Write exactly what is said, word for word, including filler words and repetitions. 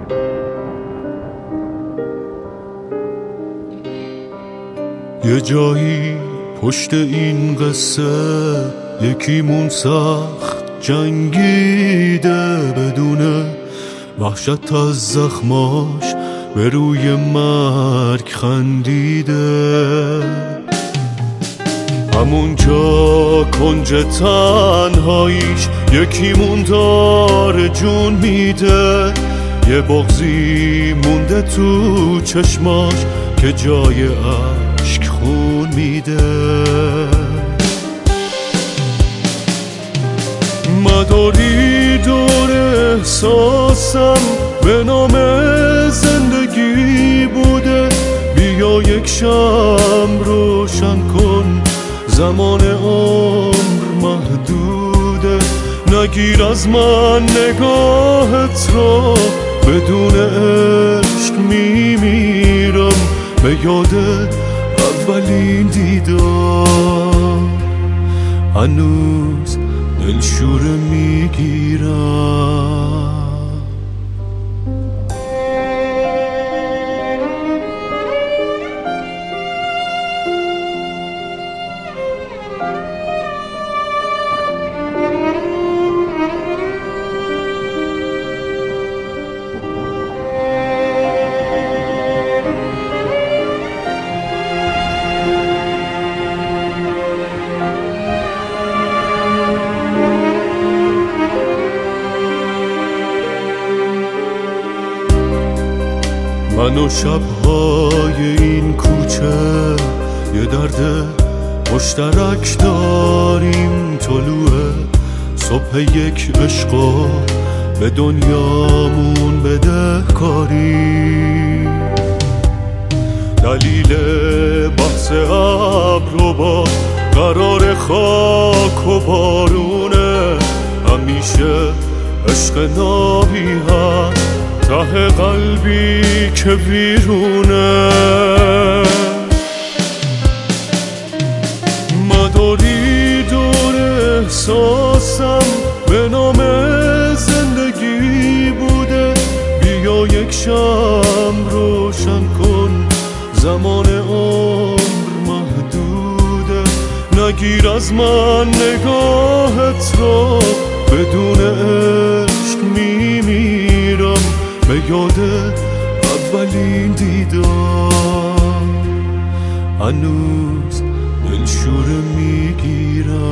یه جایی پشت این قصه یکیمون سخت جنگیده، بدون وحشت از زخماش به روی مرگ خندیده. همونجا کنج تنهاییش یکیمون داره جون میده، یه بغضی مونده تو چشماش که جای عشق خون میده. مداری دور احساسم به نام زندگی بوده، بیا یک شمع روشن کن، زمان عمر محدوده. نگیر از من نگاهت رو، بدون عشق میمیرم به یاد اولین دیدار. هنوز دلشوره میگیرم. من و شب‌های این کوچه یه درد مشترک داریم، طلوع صبح یک عشق به دنیامون بدهکاریم. دلیل بحث ابر و باد قرار خاک و بارونه، همیشه عشق نابی هست ته قلبی که ویرونه. مداری دور احساسم به نام زندگی بوده، بیا یک شمع روشن کن، زمان عمر محدوده. نگیر از من نگاهت رو، بدون عشق میمیرم به یاد اولین دیدار. هنوز دلشوره میگیرم.